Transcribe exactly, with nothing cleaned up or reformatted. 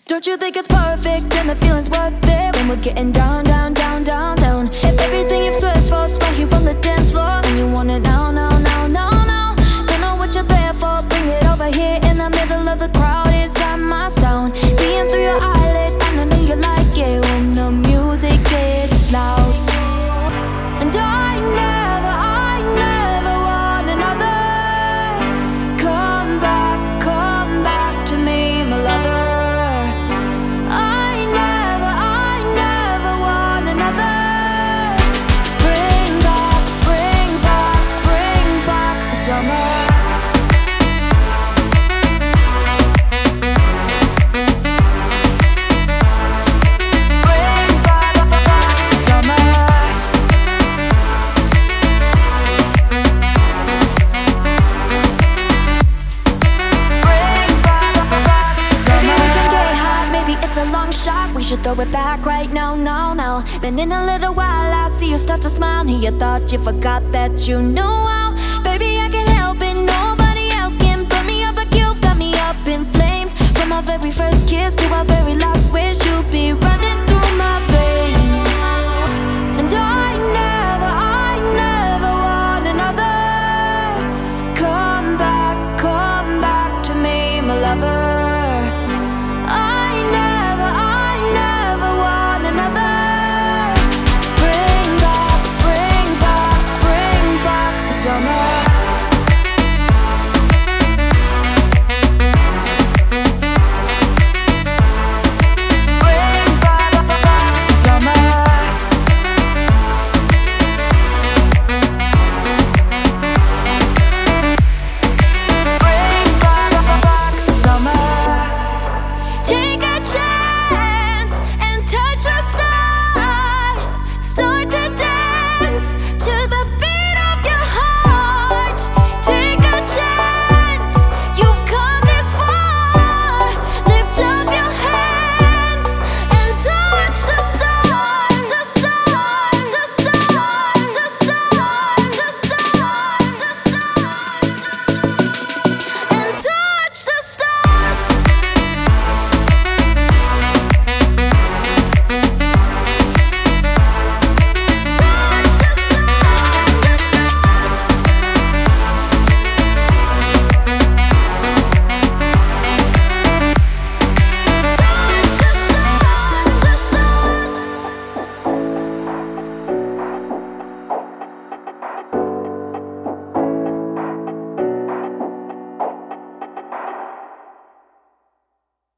Don't you think it's perfect and the feeling's worth it when we're getting down, down, down, down, down? If everything you've searched for is right here on the dance floor, and you want it now, now, now, now, now. Don't know what you're there for, bring it over here in the middle of the crowd inside my sound. Seeing through your eyelids, I know you like it when the music gets loud. And I never, I never want another. Come back, come back to me, my lover. We should throw it back right now, now, now. Then in a little while I'll see you start to smile. And you thought you forgot that you knew how. Baby, I can't help it, nobody else can burn me up like you've got me up in flames. From our very first kiss to our very last wish, you'll be running